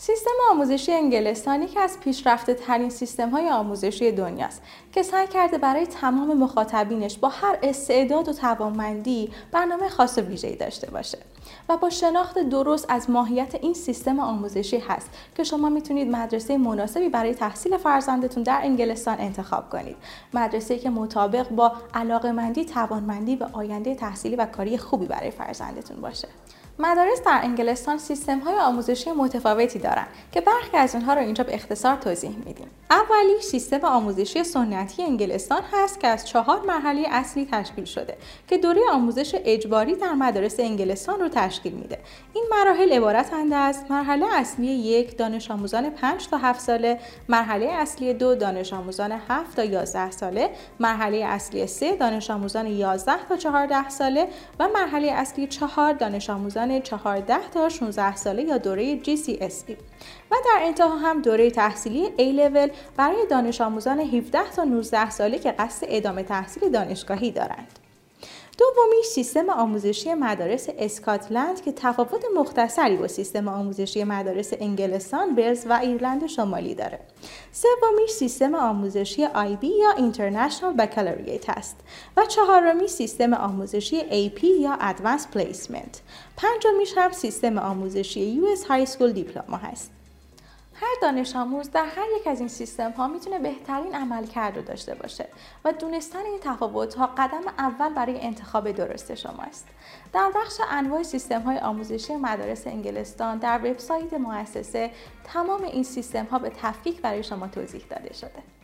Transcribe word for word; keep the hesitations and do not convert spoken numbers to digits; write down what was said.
سیستم آموزشی انگلستان یکی از پیشرفته ترین سیستم های آموزشی دنیاست که سعی کرده برای تمام مخاطبینش با هر استعداد و توانمندی برنامه خاص و ویژه‌ای داشته باشه و با شناخت درست از ماهیت این سیستم آموزشی هست که شما میتونید مدرسه مناسبی برای تحصیل فرزندتون در انگلستان انتخاب کنید. مدرسه‌ای که مطابق با علاقه‌مندی، توانمندی و آینده تحصیلی و کاری خوبی برای فرزندتون باشه. مدارس در انگلستان سیستم‌های آموزشی متفاوتی دارند که برخی از اونها رو اینجا به اختصار توضیح میدیم. اولی سیستم آموزشی سنتی انگلستان هست که از چهار مرحله اصلی تشکیل شده که دوره آموزش اجباری در مدارس انگلستان رو تشکیل میده. این مراحل عبارتند از مرحله اصلی یک دانش آموزان پنج تا هفت ساله، مرحله اصلی دو دانش آموزان هفت تا یازده ساله، مرحله اصلی سه دانش آموزان یازده تا چهارده ساله و مرحله اصلی چهار دانش آموزان چهارده تا شانزده ساله یا دوره جی سی اس ای و در انتها هم دوره تحصیلی ای لول برای دانش آموزان هفده تا نوزده ساله که قصد ادامه تحصیل دانشگاهی دارند. دومی سیستم آموزشی مدارس اسکاتلند که تفاوت مختصری با سیستم آموزشی مدارس انگلستان، ولز و ایرلند شمالی داره. سومی سیستم آموزشی آی بی یا اینترنشنال بکالوریت است و چهارمی سیستم آموزشی ای پی یا ادوانس پلیسمنت. پنجمیش هم سیستم آموزشی یو اس های اسکول دیپلوما هست. هر دانش آموز در هر یک از این سیستم ها میتونه بهترین عملکرد رو داشته باشه و دونستن این تفاوت ها قدم اول برای انتخاب درست شماست. در بخش انواع سیستم های آموزشی مدارس انگلستان در وبسایت مؤسسه تمام این سیستم ها به تفکیک برای شما توضیح داده شده.